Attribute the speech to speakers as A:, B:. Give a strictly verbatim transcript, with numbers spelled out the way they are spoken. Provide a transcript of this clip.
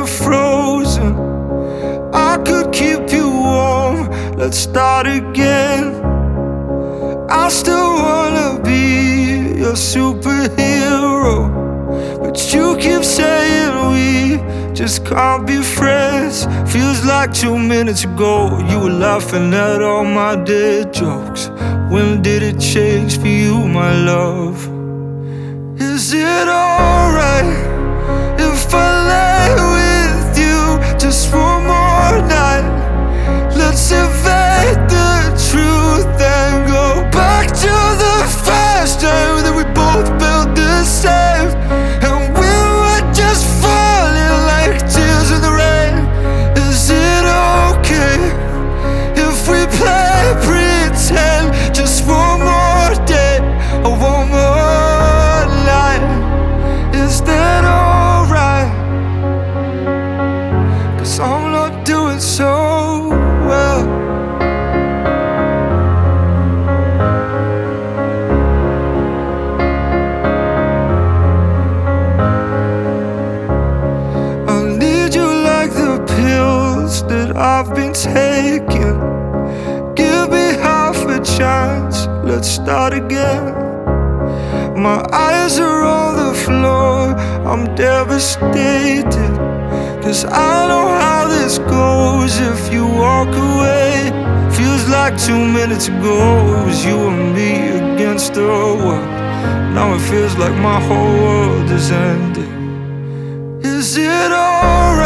A: you're frozen. I could keep you warm, let's start again. I still wanna be your superhero, but you keep saying we just can't be friends. Feels like two minutes ago you were laughing at all my dead jokes. When did it change for you, my love? Is it alright if I lay with you just one more night? Let's evade the truth and go back to the first time that we both felt the same, and we were just falling like tears in the rain. Is it okay if we play pretend just one more day or one more night? Is that alright? 'Cause I'm not doing so well. I need you like the pills that I've been taking. Give me half a chance, let's start again. My eyes are on the floor, I'm devastated, 'cause I know how this goes if you walk away. Feels like two minutes ago it was you and me against the world. Now it feels like my whole world is ending. Is it alright